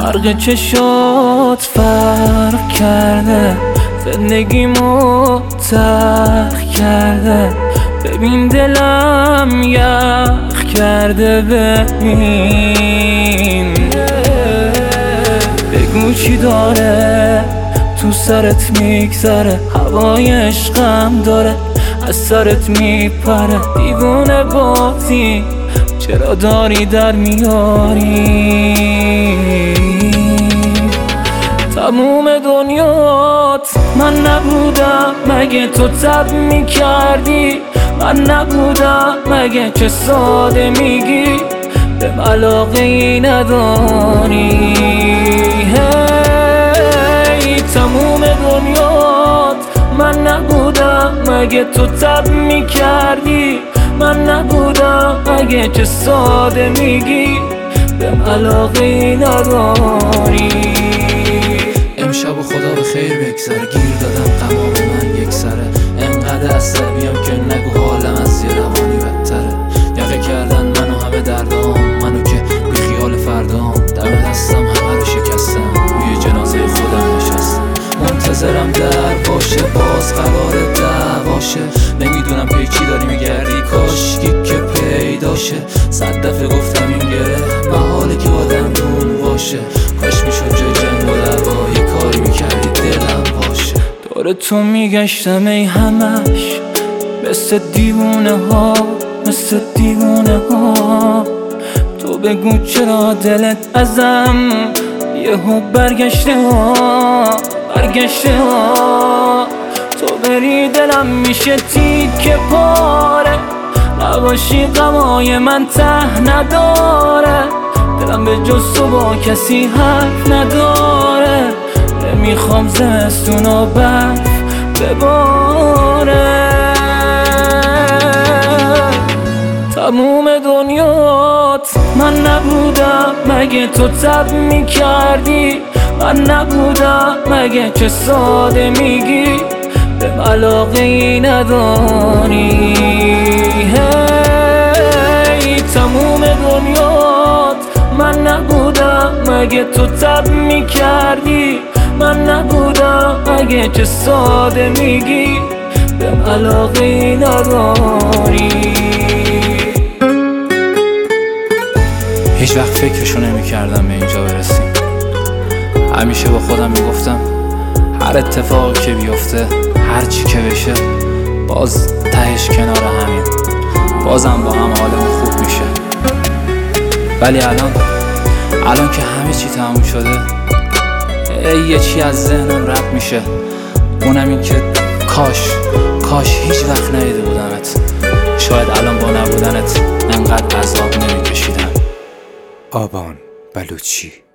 فرق چشات فرق کرده، زندگیمو تلخ کرده. ببین دلم یخ کرده، ببین بگو چی داره تو سرت میگذره. هوای عشقم داره از سرت میپره. دیوونه بازی چرا داری در میاری؟ تموم دنیات من نبودم مگه تو تب میکردی؟ من نبودم مگه چه ساده میگی به علاقه ای نداری؟ هی تموم دنیات من نبودم مگه تو تب میکردی؟ من نبودم مگه چه ساده میگی به علاقه ای نداری؟ امشب و خدا به خیر بگذره، گیر دادم قمام من یک سره. انقدر عصبیم که نگو حالم از یه روانی بدتره. یقه کردن منو همه دردام، منو که بی خیال فردام. دم دستم همه رو شکستم، روی جنازه خودم نشستم. منتظرم در باشه، باز قرار دعواشه. نمیدونم پی چی داری میگردی، کاشکی که پیداشه. 100 دفعه گفتم این گره محاله که آدم دون باشه. کاش میشد جای جنگ و دعوا یه کاری میکردی دلم باشه. دور تو میگشتم ای همش مثل دیوونه ها، مثل دیوونه ها. تو بگو چرا دلت ازم یهو برگشته ها، برگشته ها. تو بری دلم میشه تیکه پاره، نباشی غمای من ته نداره. دلم به جز تو با کسی حرف نداره. نمیخوام زمستون و برف بباره. تموم دنیات من نبودم مگه تو تب میکردی؟ من نبودم مگه چه ساده میگی به علاقه ای نداری؟ هی تموم دنیات من نبودم مگه تو تب میکردی؟ من نبودم مگه چه ساده میگی به علاقه ای نداری؟ هیچ وقت فکرشو نمی‌کردم به اینجا برسیم. همیشه با خودم میگفتم هر اتفاقی که بیفته، هر چی که بشه، باز تهش کنار همین، بازم با هم حالمون خوب میشه. ولی الان که همه چی تموم شده، یه چی از ذهنم رد میشه. اونم این که کاش هیچ وقت ندیده بودمت. شاید الان با نبودنت انقدر عذاب نمیکشیدم. آبان بلوچی.